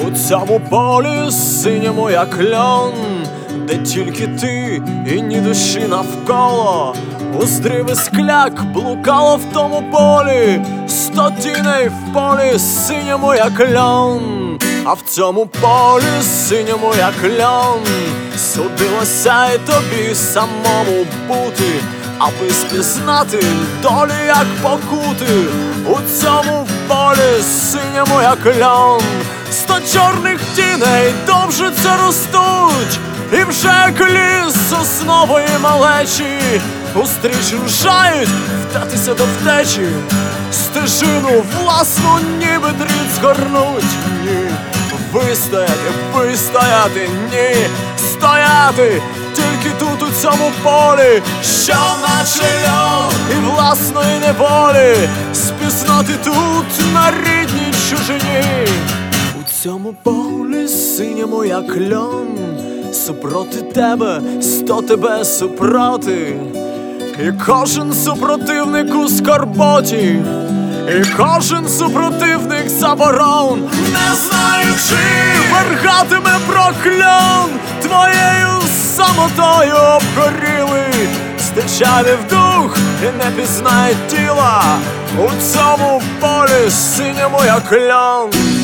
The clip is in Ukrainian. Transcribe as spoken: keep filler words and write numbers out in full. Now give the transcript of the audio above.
У цьому полі синьому, як льон, де тільки ти і ні душі навколо. Уздрів і скляк блукало в тому полі, сто тіней в полі синьому, як льон. А в цьому полі синьому, як льон, судилося й тобі самому бути, аби спізнати долі, як покути. У цьому полі синьому, як льон, сто чорних тіней довжиться ростуть, і вже як ліс соснової малечі устріч рушають вдатися до втечі. Стежину власну ніби дріт згорнуть. Ні, вистояти, вистояти, ні, стояти тільки тут, у цьому полі, що наче льон, і власної неволі спізнати тут на рідній чужині. У цьому полі синьому, як льон, супроти тебе сто тебе супроти, і кожен супротивник у скорботі, і кожен супротивник заборон, не знаючи, вергатиме прокльон. Твоєю самотою обгоріли, стичали в дух і не пізнає тіла. У цьому полі синьому, як льон.